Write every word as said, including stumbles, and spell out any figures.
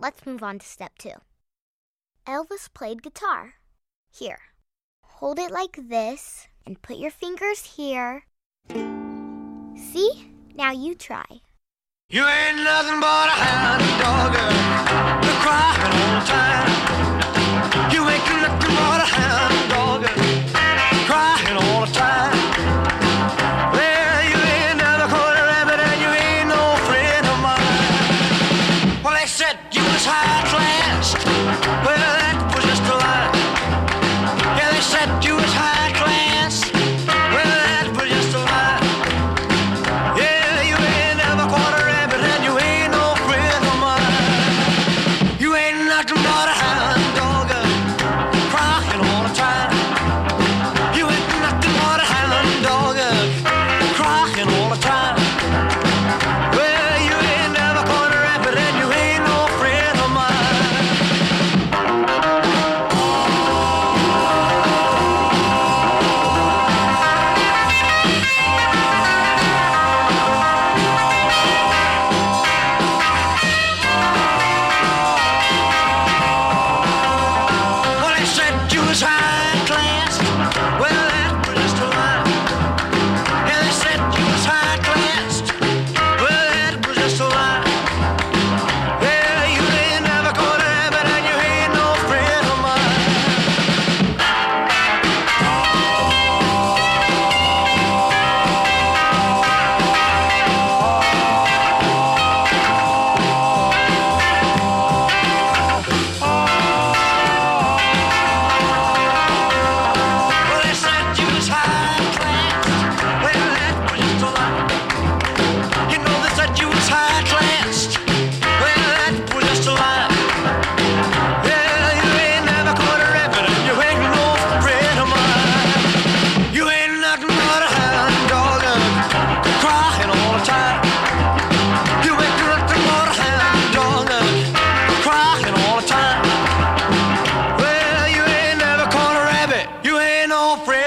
let's move on to step two. Elvis played guitar. Here, hold it like this and put your fingers here. See? Now you try. You ain't nothing but a hound dog, you're crying all the time. You ain't nothing but a hound dog, crying all the time. Well, you ain't never caught a rabbit and you ain't no friend of mine. Well, they said you was high class. Well, that was just a lie. Yeah, they said you was high class. Well, that was just a lie. Yeah, you ain't never caught a rabbit and you ain't no friend of mine. You ain't nothing but a hound dog, crying all the time. You ain't nothing but a hound dog, crying all the time. Well, you ain't never caught a rabbit and you ain't no friend of mine. Well, they said you was high class. Well, that was just a lie. Yeah, they said you was high class. Well, that was just a lie. Yeah, you ain't never caught a rabbit and you ain't no friend of mine. Well, they said you was high class. Well, that was just a lie. You know they said you was high class. Well, that was just a lie. Yeah, you ain't never caught a rabbit and you ain't no friend of mine. You ain't nothing but a hound dog, crying all the time. You ain't nothing but a hound dog, crying all the time. Well, you ain't never caught a rabbit. You ain't no friend.